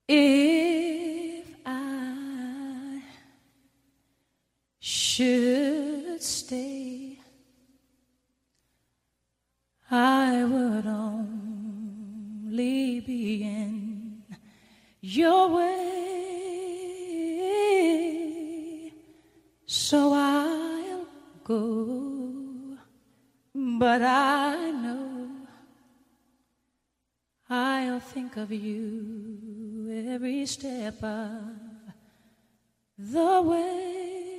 If I should stay, I would only be in your way, so I'll go, but I know I'll think of you every step of the way.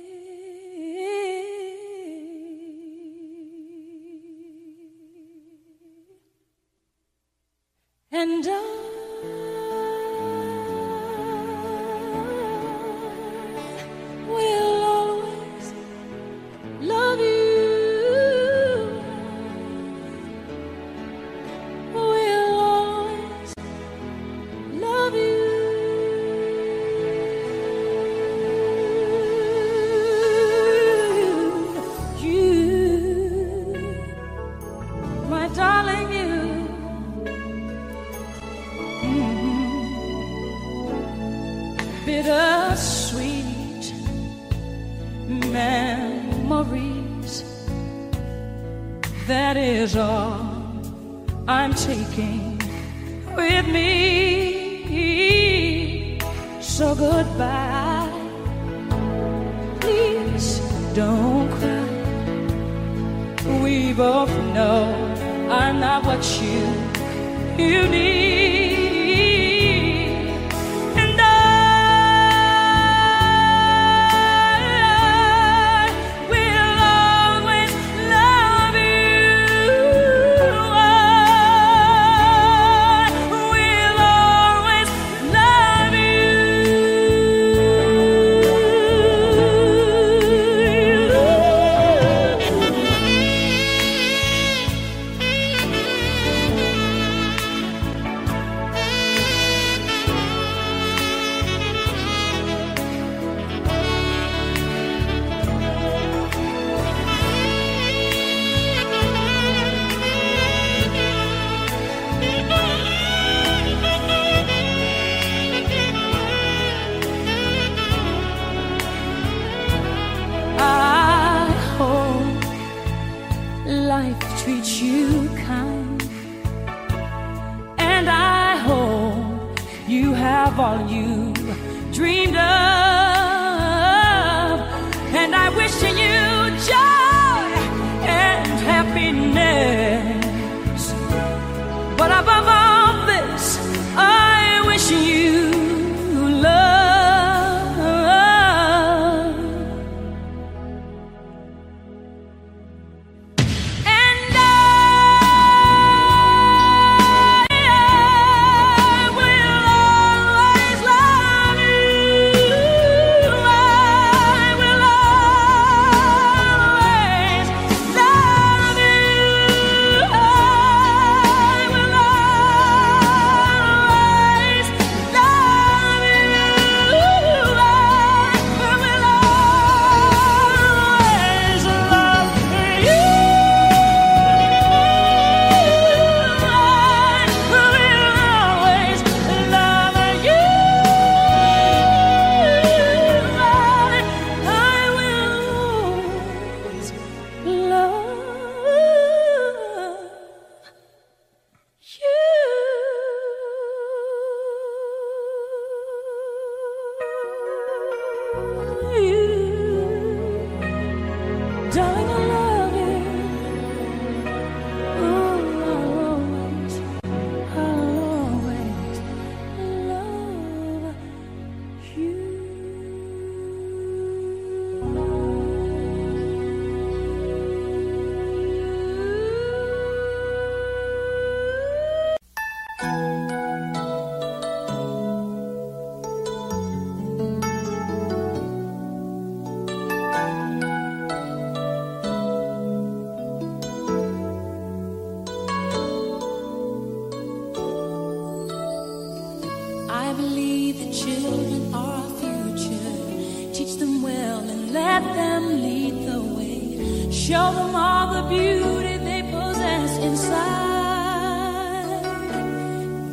And I will always love you. Will always love you. You, my darling, you. Bittersweet memories, that is all I'm taking with me. So goodbye, please don't cry. We both know I'm not what you need. Life treats you kind, and I hope you have all you dreamed of, and I wish you joy and happiness, but above all this, I wish you love. I believe that children are our future. Teach them well and let them lead the way. Show them all the beauty they possess inside.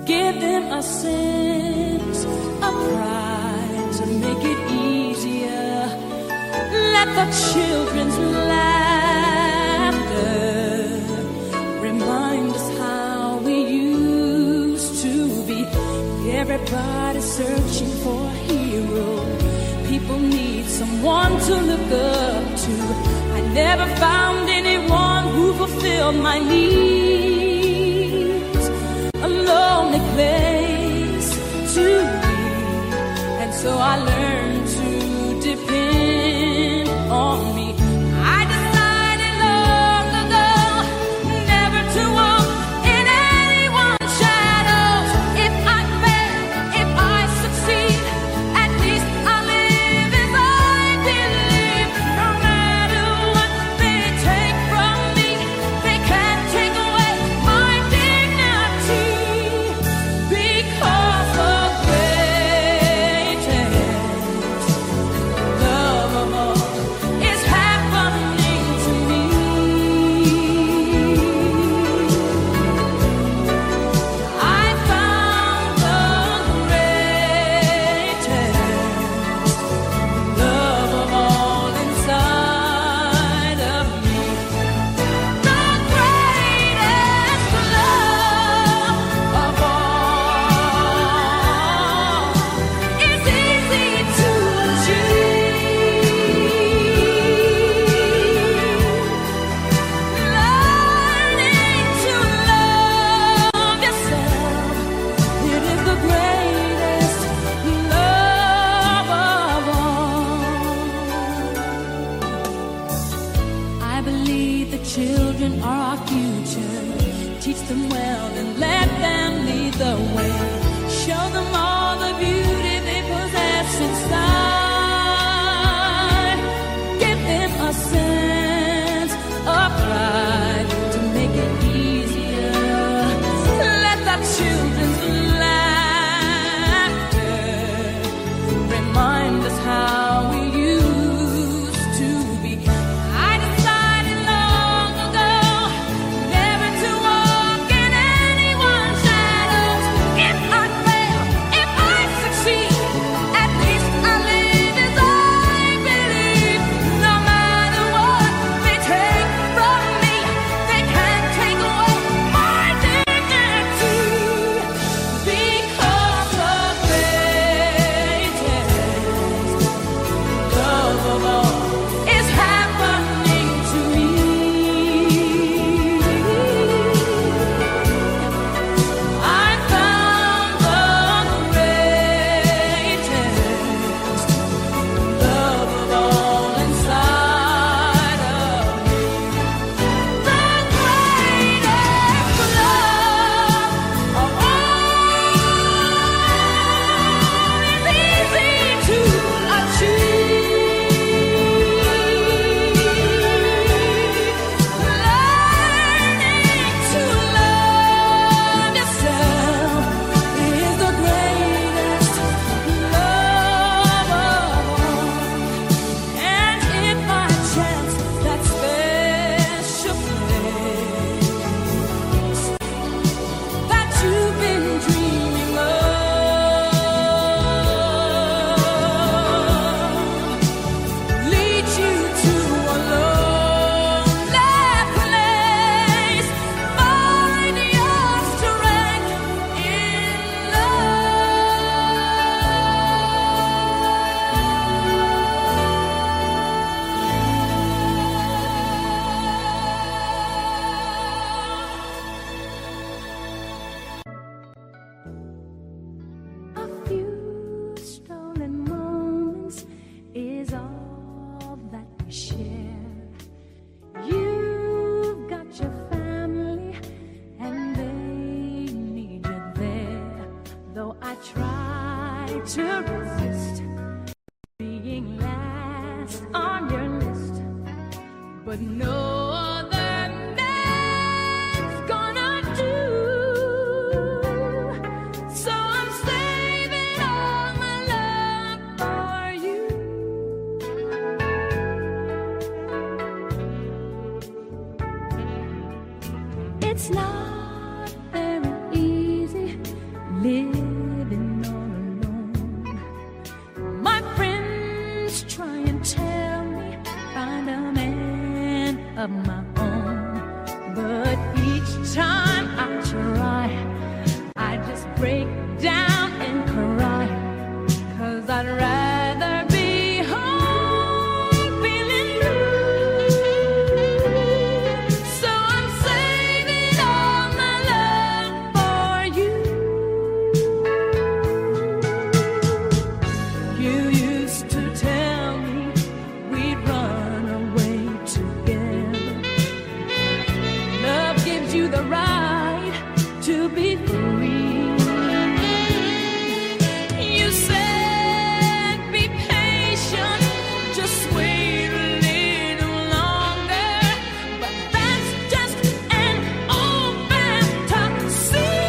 Give them a sense of pride to make it easier. Let the children's laughter remind us how we used to be. Everybody's searching for a hero. People need someone to look up to. I never found anyone who fulfilled my needs. A lonely place to be, and so I learned to depend on me. I decided long ago never to walk in anyone's shadows. If I fail, if I succeed, at least I'll live as I believe. No matter what they take from me, they can't take away my dignity. Because the greatest love of all is happening to me. I found the greatest love of all inside of me. The greatest love of all is easy to achieve. Learning to love yourself, it is the greatest love of all. I believe the children are our future. Teach them well and let them lead the way. Show them all the beauty they possess inside. Give them a sense of pride to make it easier. Let the children's laughter remind us how we used to be. I decided long ago never to walk in anyone's shadows. If I fail, if I succeed, at least I live as I believe. No matter what they take from me, they can't take away my dignity. Because the greatest love of all is happening to me. I found the greatest love of all inside of me. The greatest love of all is easy to achieve. Learning to love yourself is the greatest love of all. And if by chance that special place that you've been dreaming of leads you to a lonely place, find your strength in love. A few stolen moments is all that we share. You've got your family and they need you there. Though I try to resist being last on your list, but no other man's gonna do. So I'm saving all my love for you. It's not very easy living all alone. My friends try and tell me find a man of my own, but each time I try, I just break down and cry, 'cause I'd rather be home feeling blue. So I'm saving all my love for you. You used to tell me we'd run away together. Love gives you the right to be free. You said be patient, just wait a little longer, but that's just an old fantasy.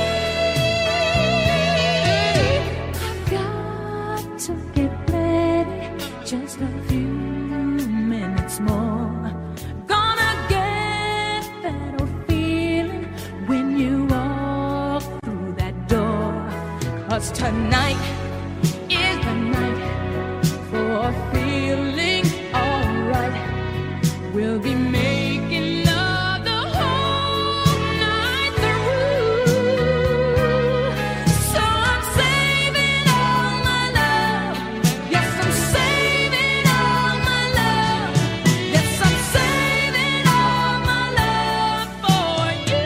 I've got to get ready, just a few minutes more. Gonna get that old feeling when you walk through that door. 'Cause tonight is the night for feeling alright. We'll be making love the whole night through. So I'm saving all my love. Yes, I'm saving all my love. Yes, I'm saving all my love for you.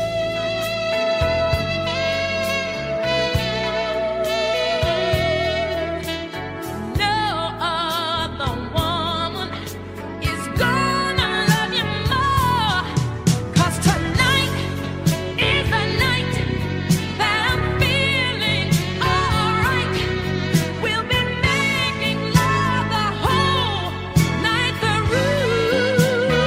No other woman is gonna love you more. 'Cause tonight is the night that I'm feeling alright. We'll be making love the whole night through.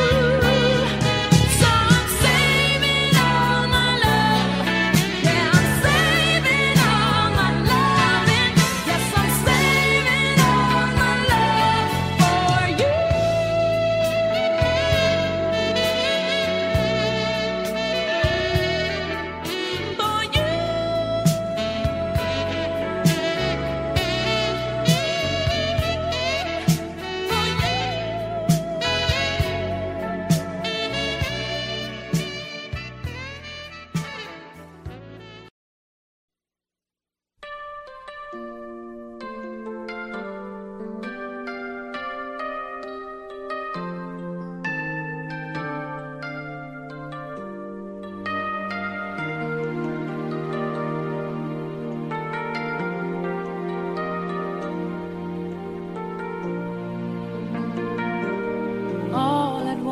So I'm saving all my love. Yeah, I'm saving all my loving. Yes, I'm saving all my love for you. For you. All at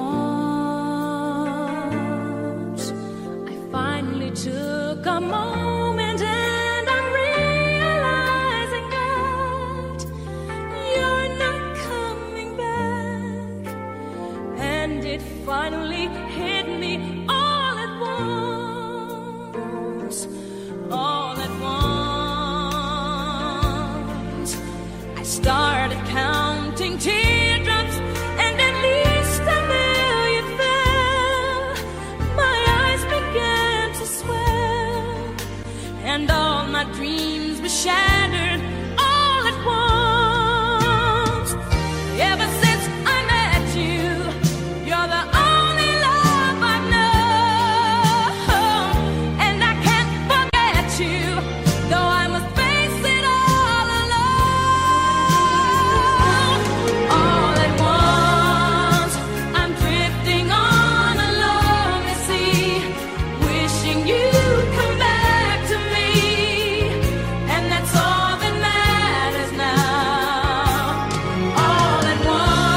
once, I finally took a moment and I'm realizing that you're not coming back. And it finally hit me all at once. All at once, I started counting teardrops, and at least a million fell. My eyes began to swell, and all my dreams were shattered all at once. Ever since I met you, you're the only love I've known, and I can't forget you, though I must face it all alone. All at once, I'm drifting on a lonely sea, wishing you'd come back to me, and that's all that matters now. All at once.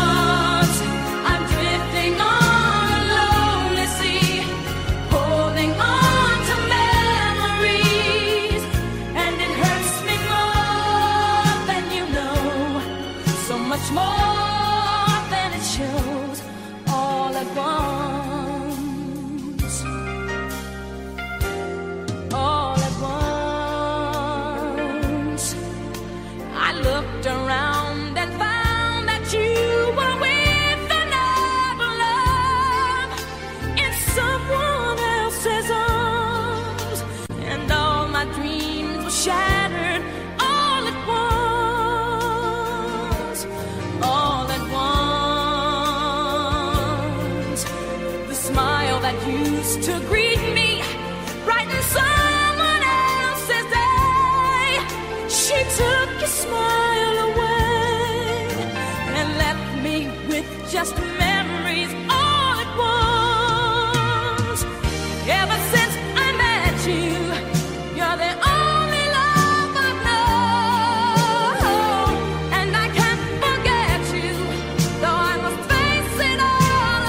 used to greet me, brighten someone else's day. She took your smile away and left me with just memories all at once. Ever since I met you, you're the only love I've known, and I can't forget you, though I must face it all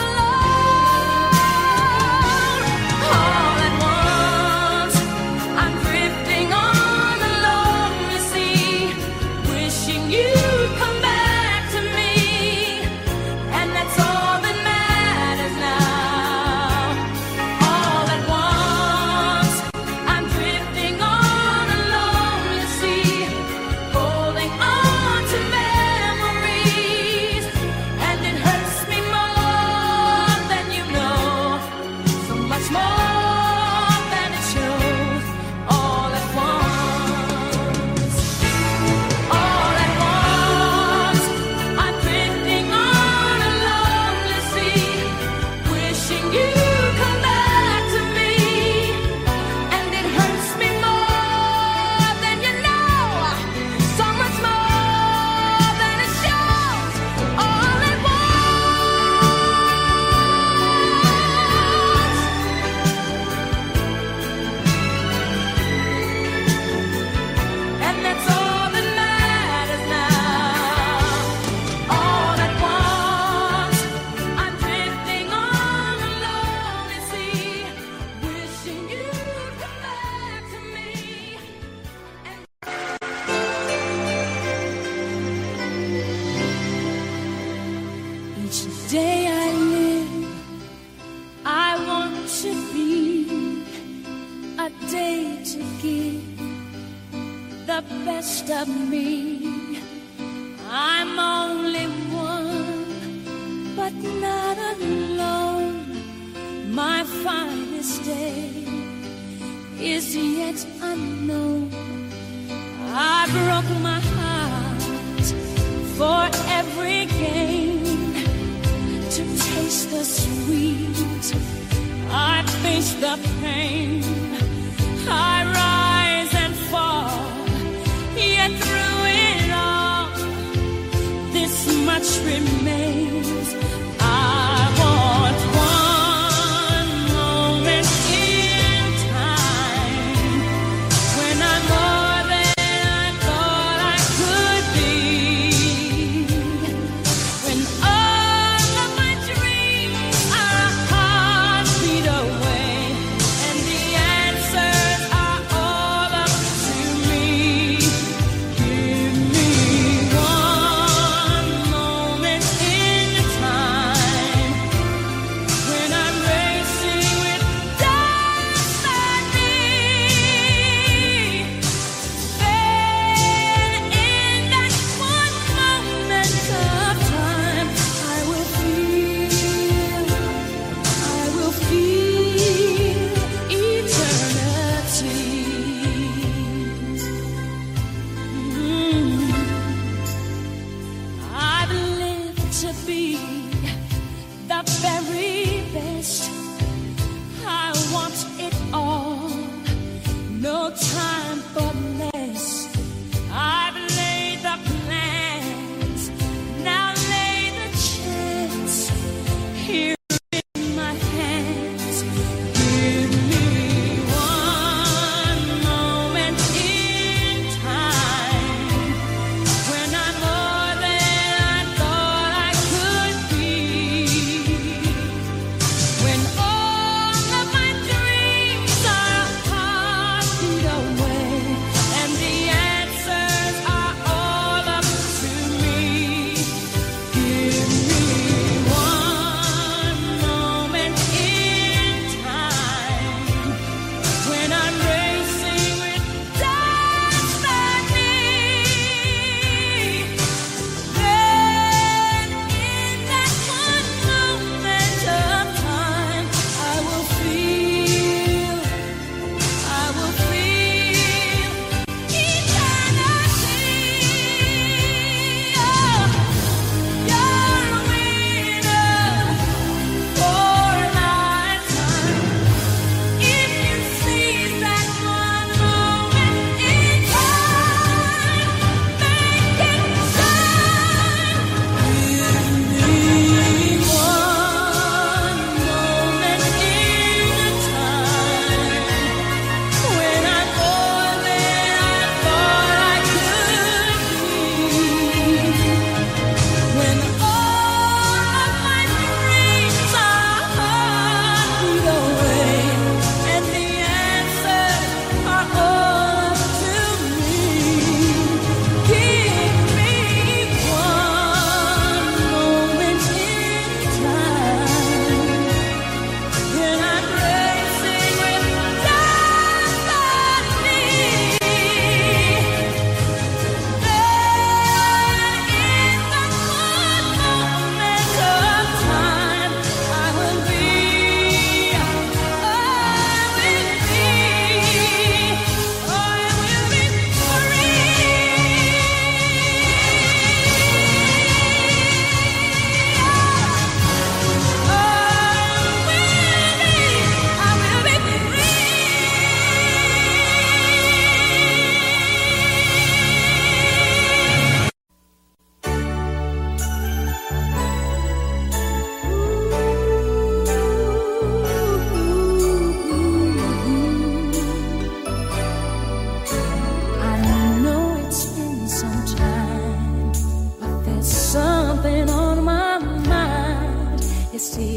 alone. All at once, I'm drifting on a lonely sea, wishing you'd come back to me, and that's all that matters now. All at once, I'm drifting on a lonely sea, holding on to memories, and it hurts me more than you know, so much more than it shows. All at once, all at once, I'm drifting on a lonely sea, wishing you'd come back to me, and it hurts me more than you know, so much more than it shows. All at once, and that's all that matters now. All at once, I'm drifting on a lonely sea, wishing you'd come back to me. Each day I live, I want to be a day to give the best of me. I'm only one, but not alone. My finest day is yet unknown. I broke my heart for every gain, to taste the sweet. I face the pain. I rise and fall, yet through it all, this much remains. I want one moment in time when I'm more than I thought I could be, when all of my dreams are a heartbeat away, and the answers are all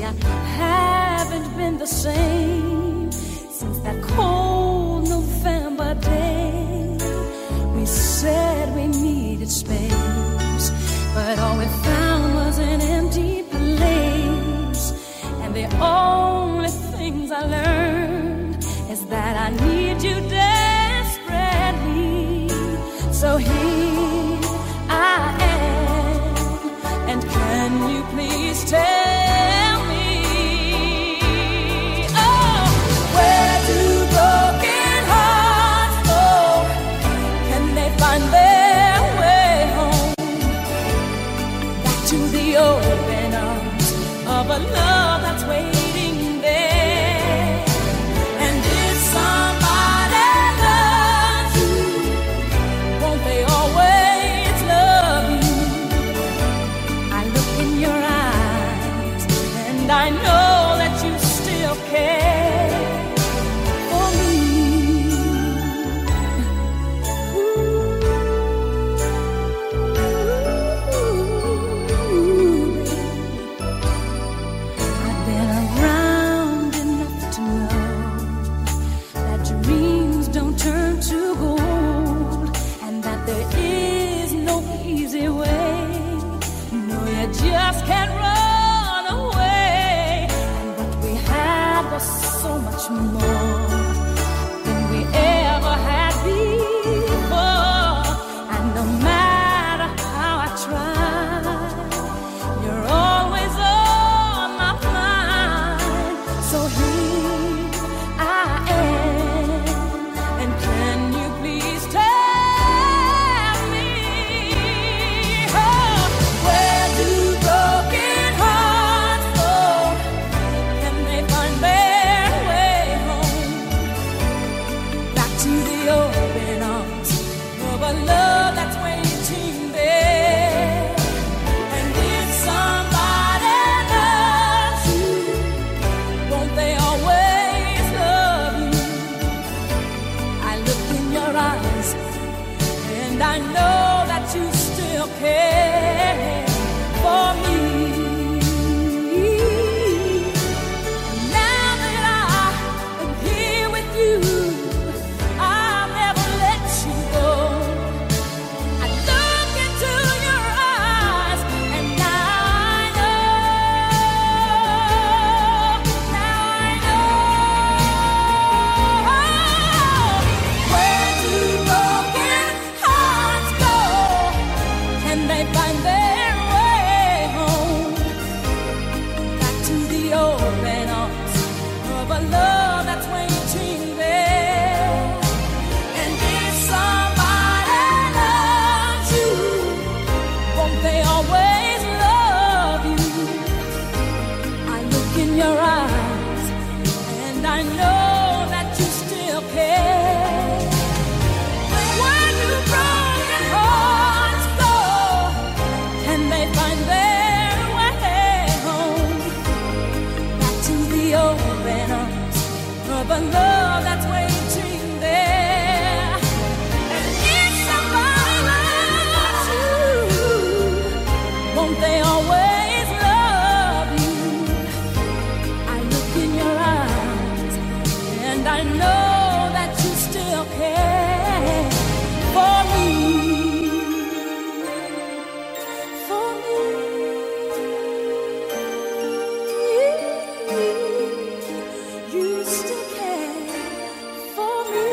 I haven't been the same since that cold November day. We said we needed space, but all we found was an empty place. And the only things I learned is that I need you desperately. So here I am, and can you please tell me, oh, where do broken hearts go? Can they find their way home? Back to the open arms of a love that's waiting there. And if somebody loves you, won't they always love you? I look in your eyes and I know that you still care for me. I've been around enough to know that dreams don't turn to gold, and that there is no easy way. No, you just can't run away. And what we had was so much more than we ever had before. And no matter how I try, you're always on my mind. So here I am, and can you please tell me, oh, where do broken hearts go? Can they find their way home? Back to the open arms of a love that's waiting there. And if somebody loves you, won't they always love you? I look in your eyes and I know that you still care for me. Now that I am here with you, I'll never let you go. I look into your eyes and now I know. Where do broken hearts go? Can they find their way home? Back to the open arms of a love that's waiting there. And if somebody loves you, won't they always love you? I look in your eyes and I know that you still care. Where do broken hearts go? Can they find their way home? Back to the open arms of a love that's waiting there. And if somebody loves you, won't they always love you? I look in your eyes and I know that you still care for me. For me. You still care for me.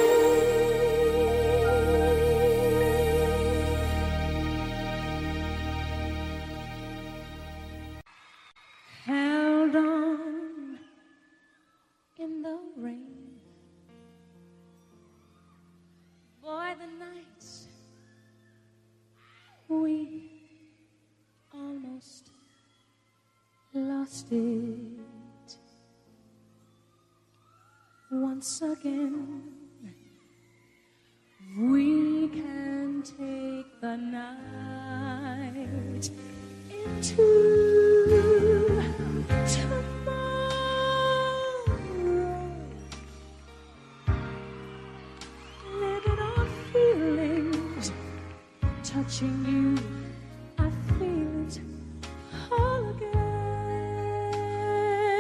Held on in the rain. Boy, the nights we almost lost it. Once again, we can take the night into tomorrow. Living on feelings, touching you, I feel it all again.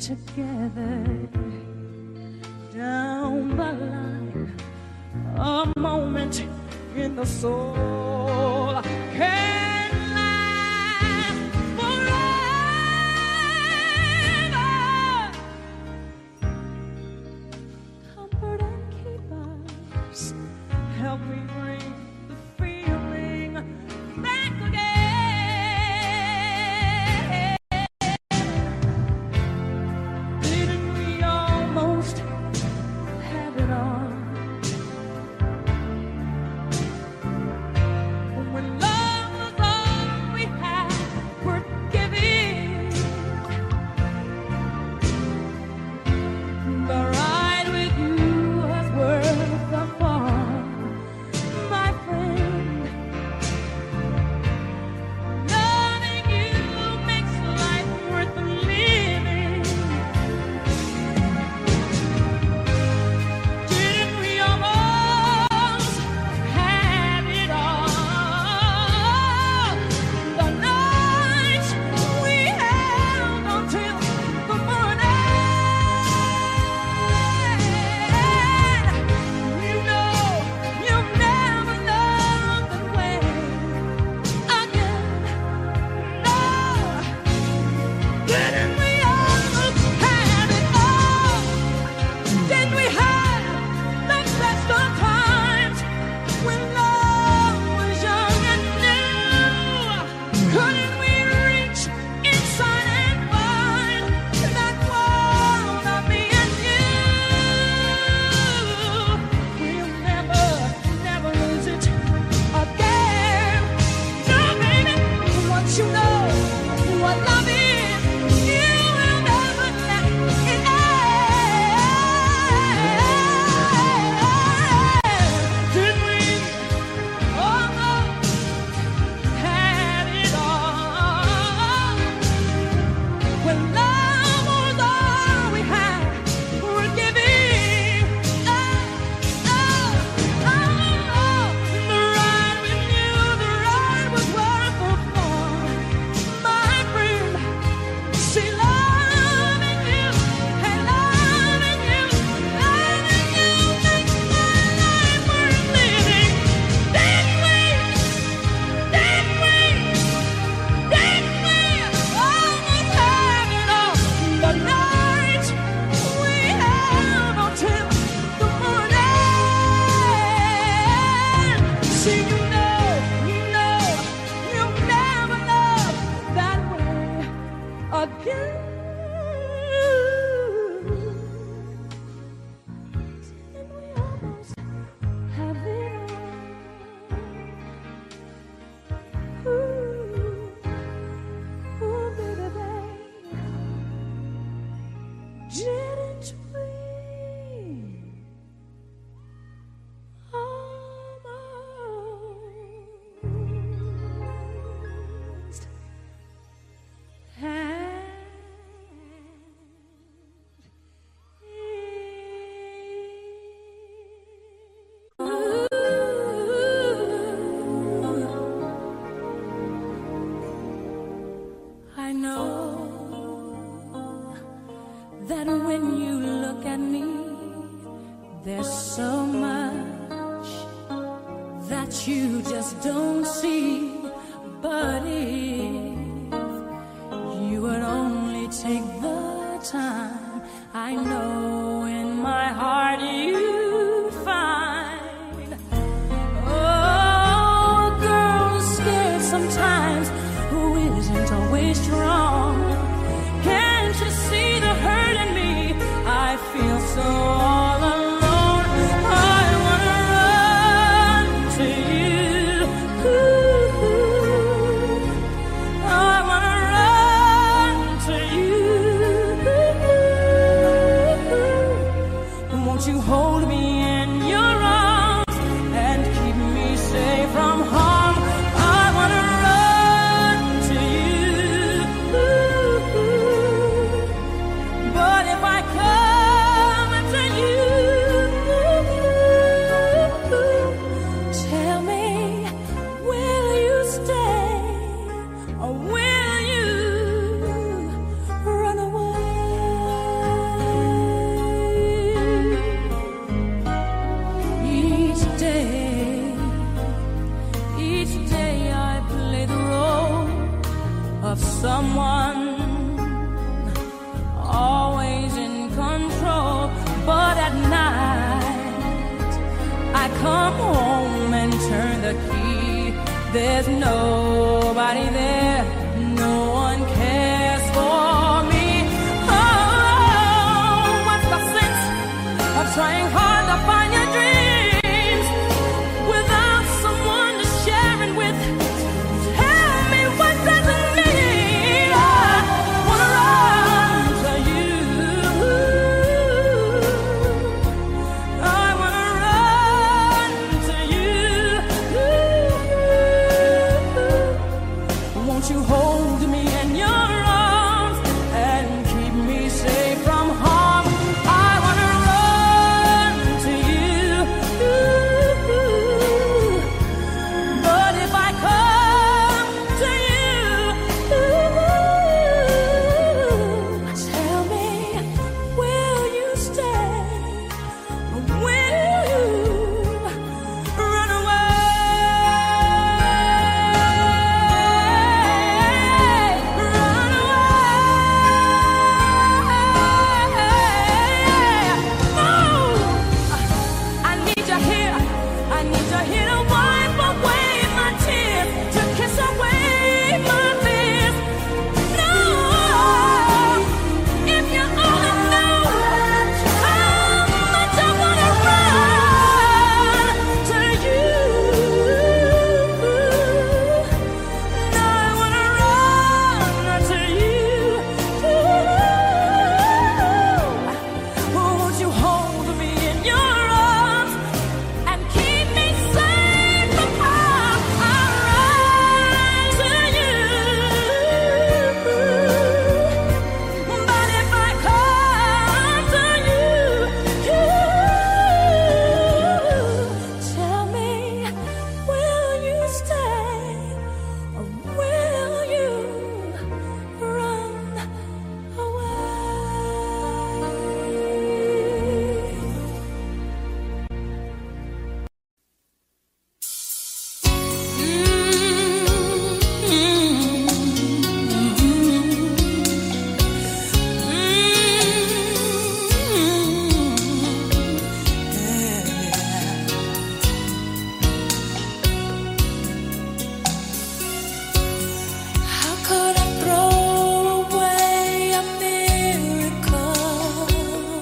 together down the line, a moment in the soul can last forever. Comfort and keep us, help me bring the feeling back again. You just don't see, but if you would only take the time, I know in my heart you'd find. Oh, a girl is scared sometimes, who isn't always strong. Can't you see the hurt in me? I feel so all alone. You hold me in your arms and keep me safe from harm. I wanna run to you, but if I come to you, come home and turn the key, there's nobody there, no one cares for me. Oh, what's the sense of trying hard to find your dreams without someone to share it with? Tell me, what does it mean? I wanna run to you. I wanna run to you. Won't you hold me in your arms and keep me safe from harm? I wanna run to you. But if I come to you, tell me, will you stay? Or will you run away? Run away. Oh, I need you here. I need you here to wipe away my tears, to kiss away my fears. No, if you only knew how much I wanna run to you. I wanna run to you. Won't you hold me in your arms and keep me safe from harm? I'll run to you. But if I come to you, tell me, will you stay or will you run away? How could I throw away a miracle?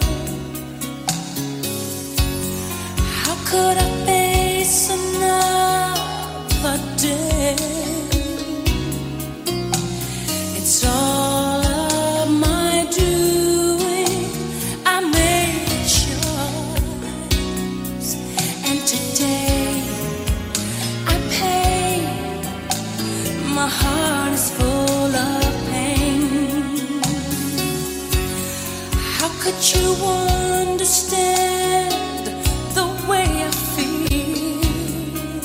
How could I face another day? It's all of my doing. I made a choice, and today I pay. My heart is full of pain. How could you understand the way I feel?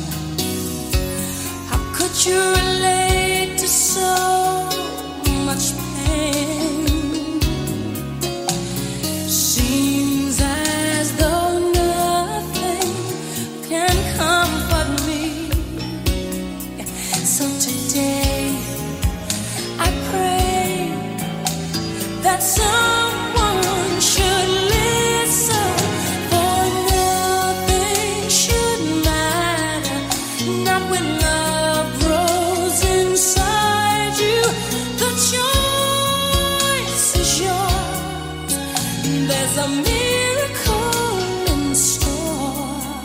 How could you relate to so much pain? Seems as though nothing can comfort me. So today I pray that someone should listen, for nothing should matter, not when love grows inside you. The choice is yours. There's a miracle in store.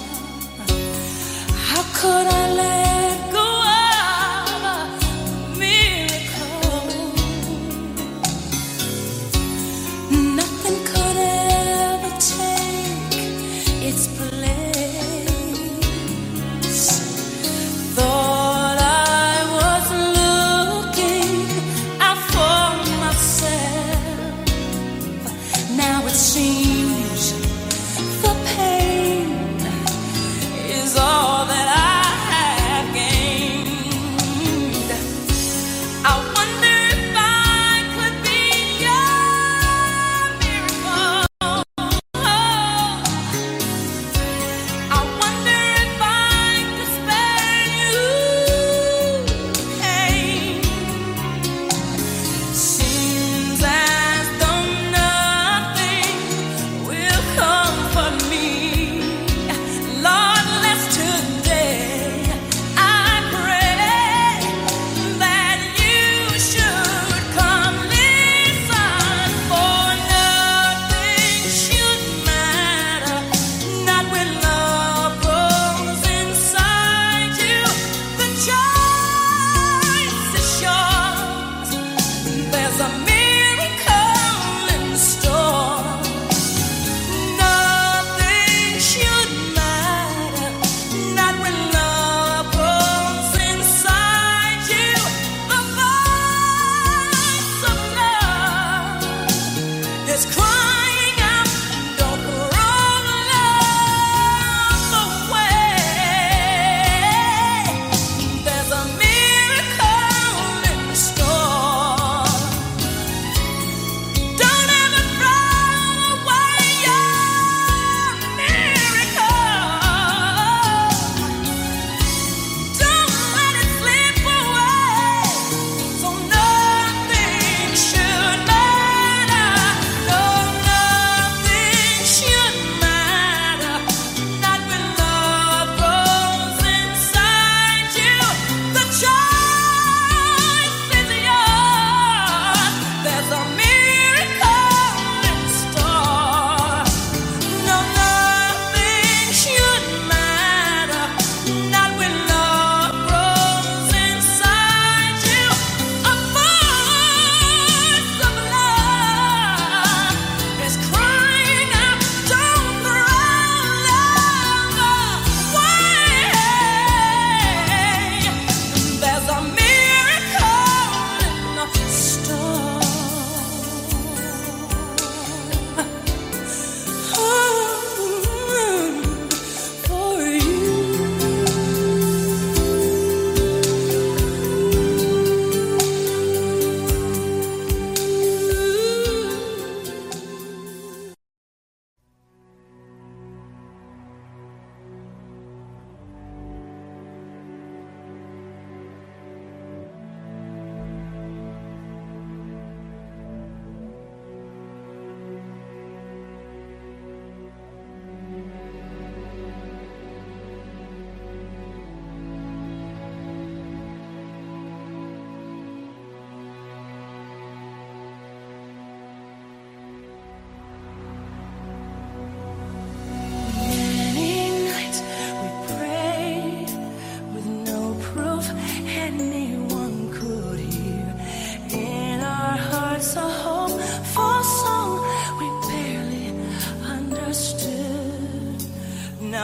How could I let go of a miracle? Nothing could ever take its place. Thought I was looking out for myself. Now it seems the pain is all that I have gained. I wonder if I could be your miracle. I wonder if I could spare you pain. Seems as though nothing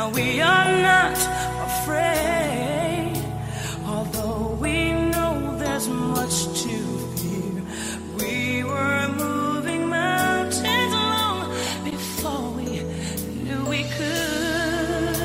we are not afraid, although we know there's much to fear. We were moving mountains long before we knew we could.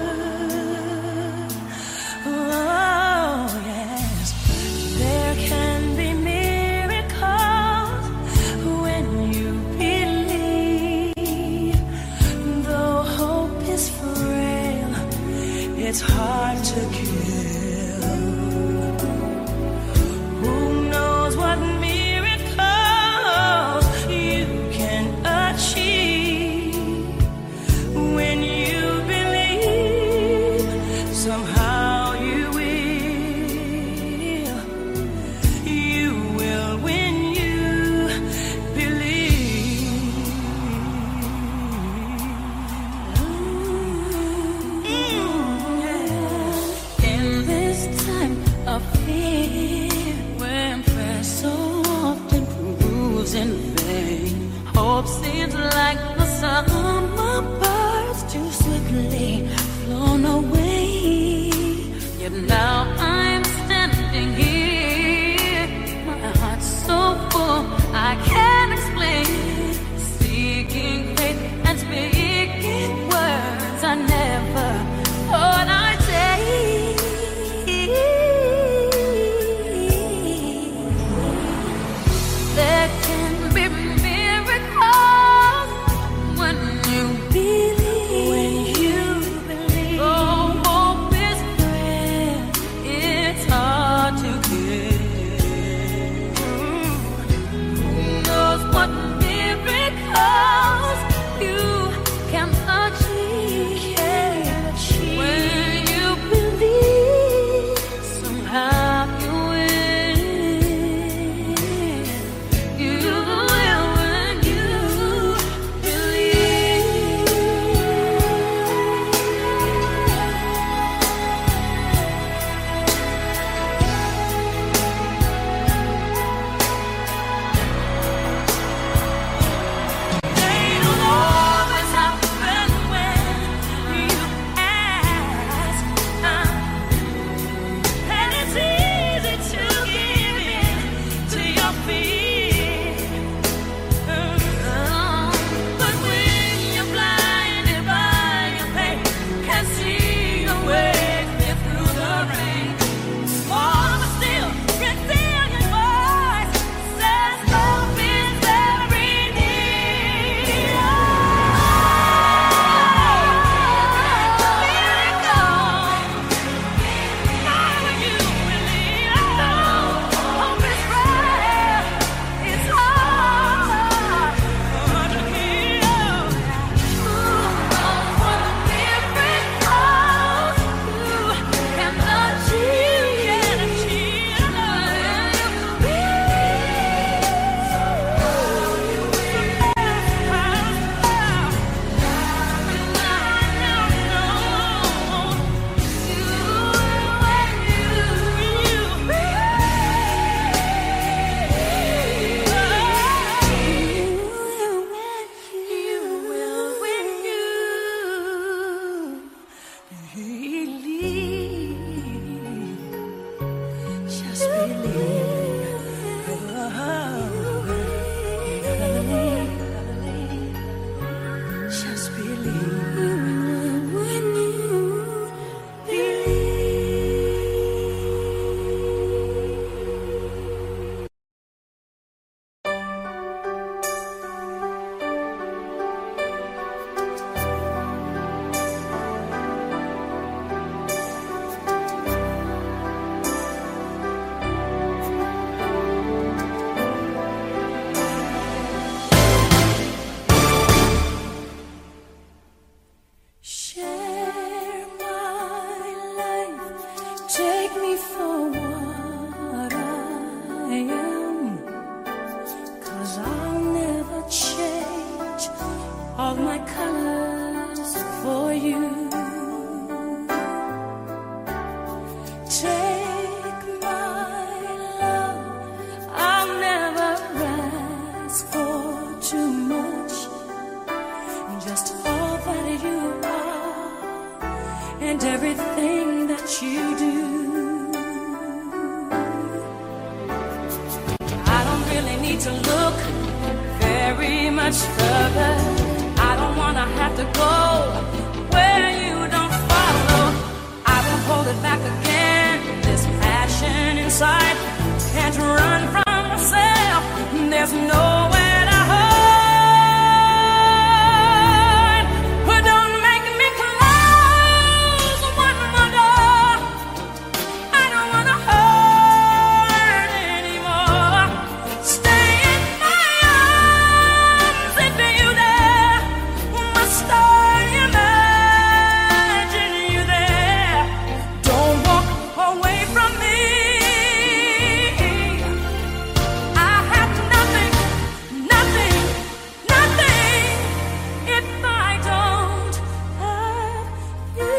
Oh yes, there can be miracles when you believe. Though hope is frail, it's hard to kill. Who knows what miracles you can achieve when you believe? Somehow you will when you believe. In this time of fear, when prayer so often proves in vain, hope seems like the summer birds too swiftly flown away. Yet now I'm standing here, my heart's so full I can't explain, seeking faith and speaking words I never thought I'd say. There can be miracles when you believe. Oh, hope is frail, it's hard to get. Who knows what miracles you can achieve when you believe? Somehow you will. You will when you believe. They don't always happen when you ask, and it's easy to give in to your fear. But when you're blinded by your pain, can't see your way clear through the rain, small but still resilient voice says hope is very near. Just believe. Just believe when you believe. Share my life, take me for what I am, 'cause I'll never change all my colors for you. Take my love, I'll never ask for too much, just all that you are. behind everything that you do. I don't really need to look very much further. I don't wanna have to go where you don't follow. I won't hold it back again. This passion inside can't run from myself. There's nowhere to hide. But don't make me close one more door. I don't wanna hurt anymore. Stay in my arms if you there. Must I imagine you there? Don't walk away from me. I have nothing, nothing, nothing if I don't have you.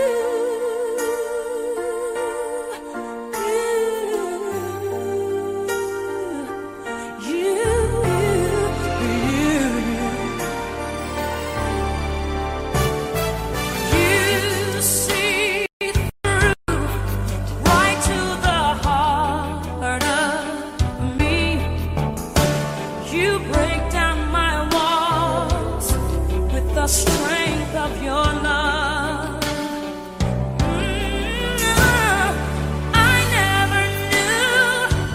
You see through right to the heart of me. You break down my walls with the strength of your love. I never knew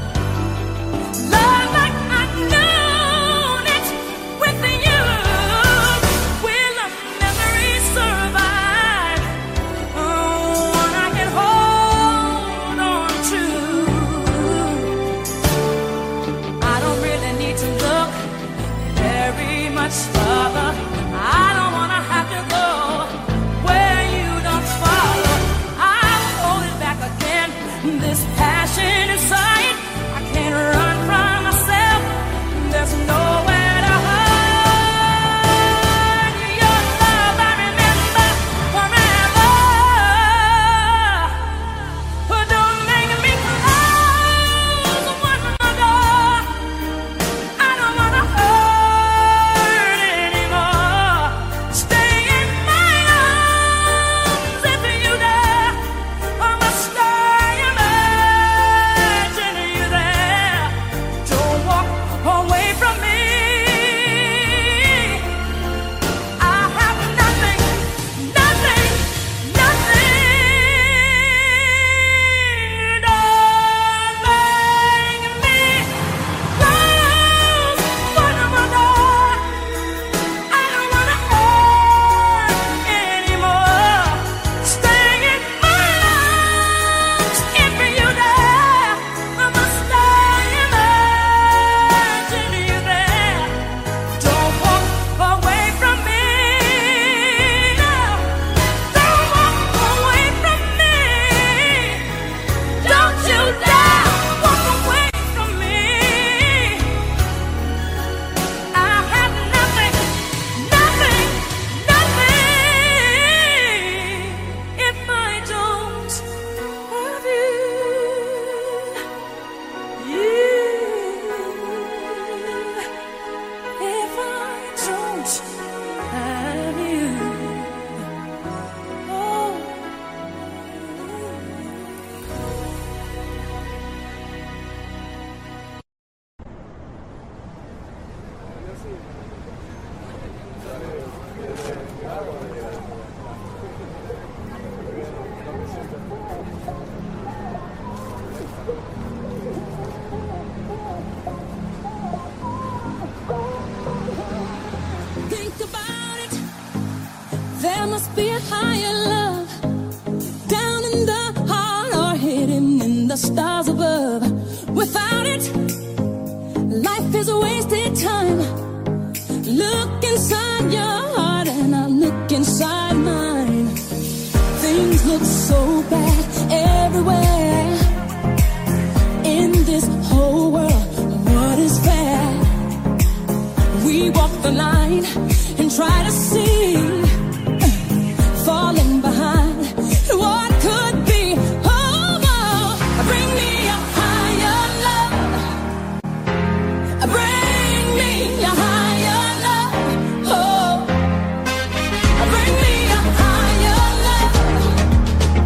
love like I've known it with you. Will a memory survive? One I can hold on to. I don't really need to look very much further. I don't wanna have to go where you don't follow. I will hold it back again. This passion inside, I can't run from myself. There's nowhere to hide. Your love I remember forever. But don't make me close one more door. I don't wanna hurt anymore. Stay in my arms if you dare. Or must I imagine you there? Don't walk away from me. I have nothing, nothing, nothing. Don't make me close one more door. I don't wanna hurt anymore. Stay in my arms if you dare. Or must I imagine you there? Don't walk away from me. Don't walk away from me. Don't you dare walk away from me. I have nothing, nothing, nothing if I don't have you. If I don't have you. Oh. Think about it. There must be a higher love down in the heart or hidden in the stars above. Without it, life is a wasted time. Look inside your heart and I look inside mine. Things look so bad everywhere in this whole world. What is fair? We walk the line and try to see, falling behind what could be. Oh, oh, bring me a higher love. Bring me a higher love. Oh, bring me a higher love.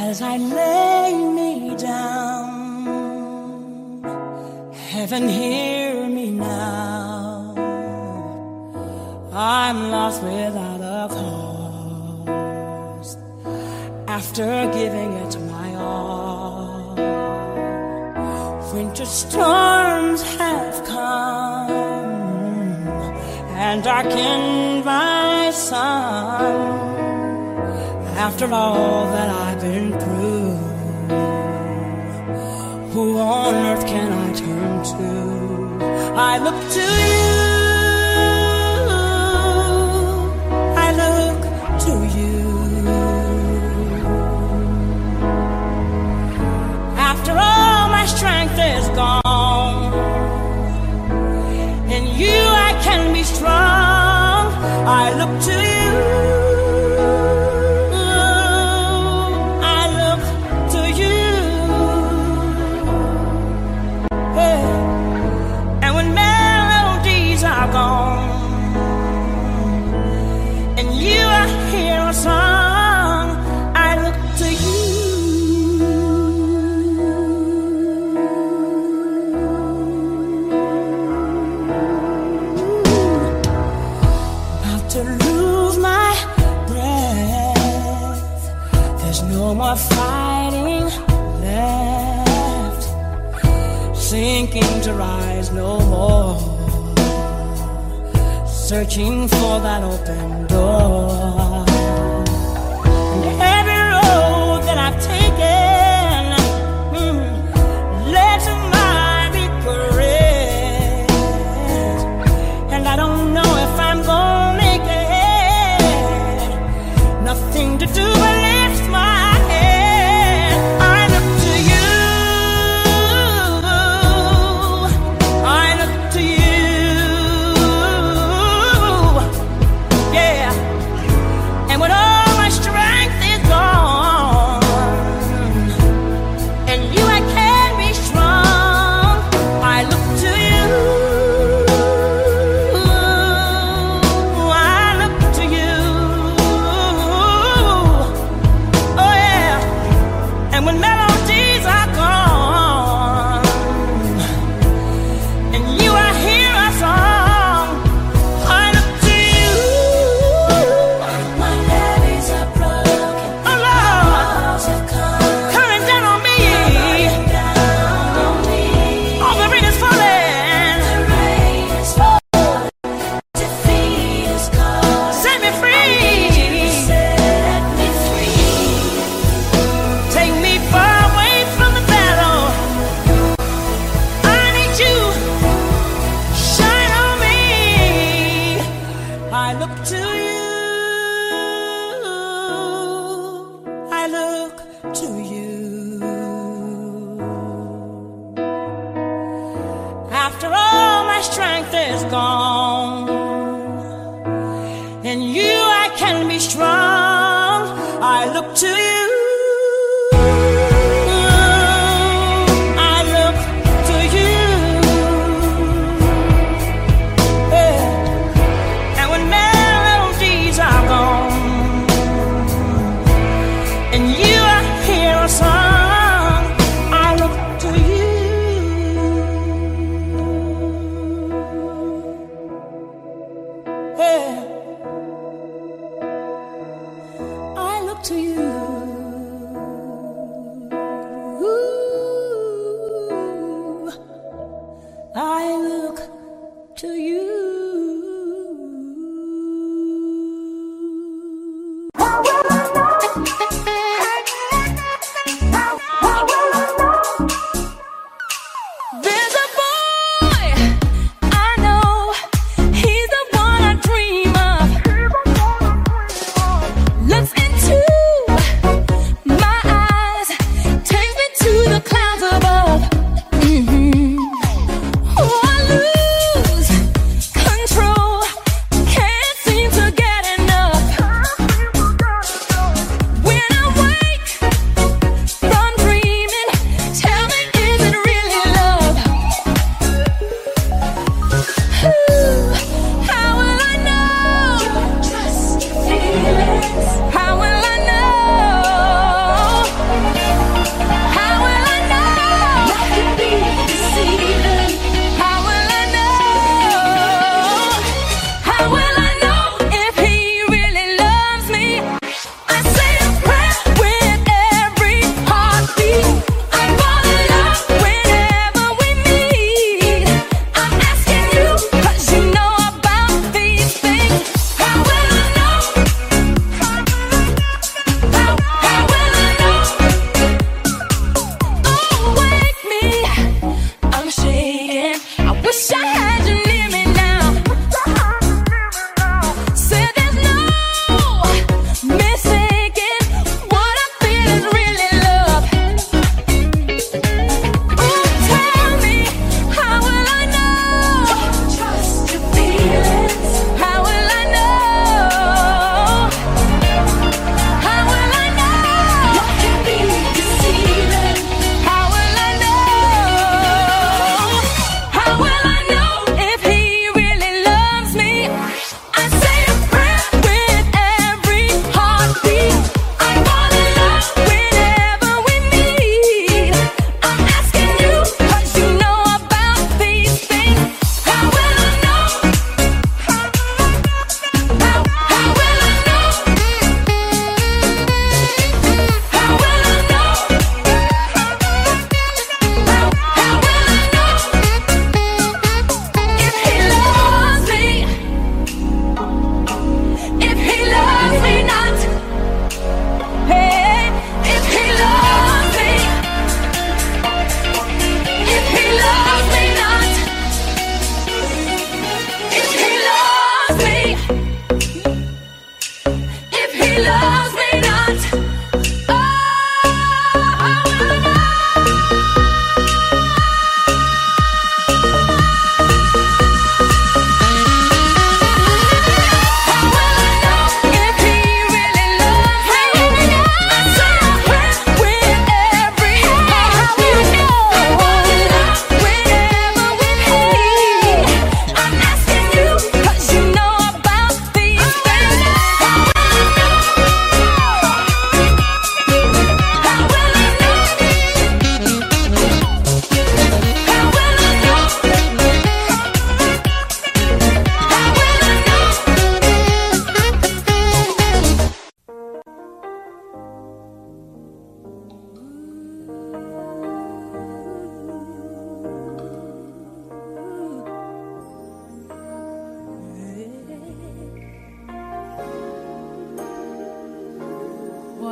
as I lay me down. Heaven, hear me now. I'm lost without a cause. After giving it my all, winter storms have come and darkened my sun. After all that I've been through, who on earth can I turn to? I look to you, I look to you. After all my strength is gone, in you I can be strong. I look to you. Fighting left, sinking to rise no more, searching for that open door. And every road that I've taken led to my regret, and I don't know if I'm gonna make it. Nothing to do but lift my Let's into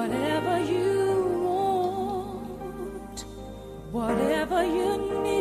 whatever you want, whatever you need.